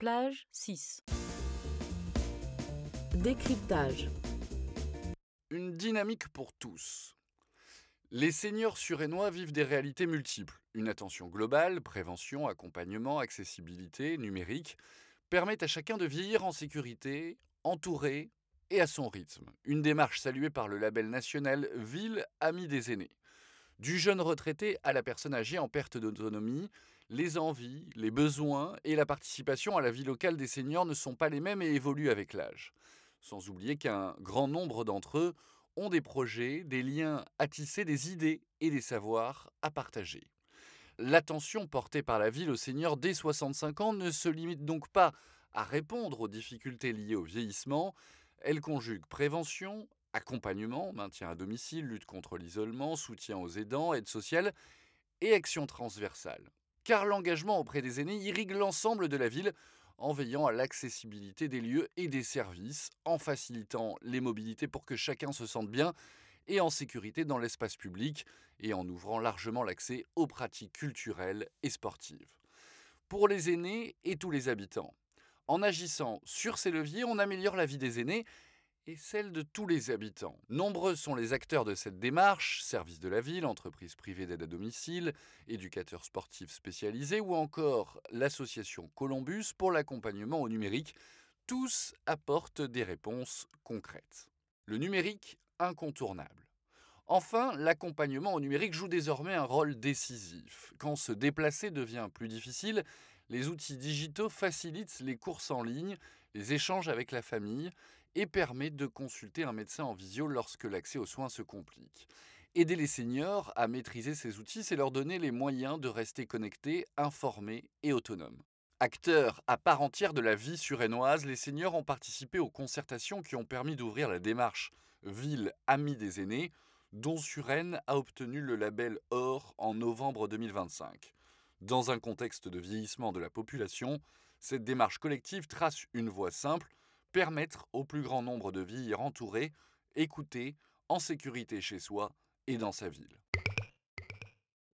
Plage 6. Décryptage. Une dynamique pour tous. Les seniors surénois vivent des réalités multiples. Une attention globale, prévention, accompagnement, accessibilité, numérique, permettent à chacun de vieillir en sécurité, entouré et à son rythme. Une démarche saluée par le label national Ville Amis des aînés. Du jeune retraité à la personne âgée en perte d'autonomie, les envies, les besoins et la participation à la vie locale des seniors ne sont pas les mêmes et évoluent avec l'âge. Sans oublier qu'un grand nombre d'entre eux ont des projets, des liens à tisser, des idées et des savoirs à partager. L'attention portée par la ville aux seniors dès 65 ans ne se limite donc pas à répondre aux difficultés liées au vieillissement, elle conjugue prévention, accompagnement, maintien à domicile, lutte contre l'isolement, soutien aux aidants, aide sociale et action transversale. Car l'engagement auprès des aînés irrigue l'ensemble de la ville en veillant à l'accessibilité des lieux et des services, en facilitant les mobilités pour que chacun se sente bien et en sécurité dans l'espace public et en ouvrant largement l'accès aux pratiques culturelles et sportives. Pour les aînés et tous les habitants, en agissant sur ces leviers, on améliore la vie des aînés et celle de tous les habitants. Nombreux sont les acteurs de cette démarche, services de la ville, entreprises privées d'aide à domicile, éducateurs sportifs spécialisés ou encore l'association Columbus pour l'accompagnement au numérique. Tous apportent des réponses concrètes. Le numérique incontournable. Enfin, l'accompagnement au numérique joue désormais un rôle décisif. Quand se déplacer devient plus difficile, les outils digitaux facilitent les courses en ligne, les échanges avec la famille et permettent de consulter un médecin en visio lorsque l'accès aux soins se complique. Aider les seniors à maîtriser ces outils, c'est leur donner les moyens de rester connectés, informés et autonomes. Acteurs à part entière de la vie surénoise, les seniors ont participé aux concertations qui ont permis d'ouvrir la démarche Ville Amis des aînés, dont Suresnes a obtenu le label Or en novembre 2025. Dans un contexte de vieillissement de la population, cette démarche collective trace une voie simple, permettre au plus grand nombre de vieillir entourés, écoutés, en sécurité chez soi et dans sa ville.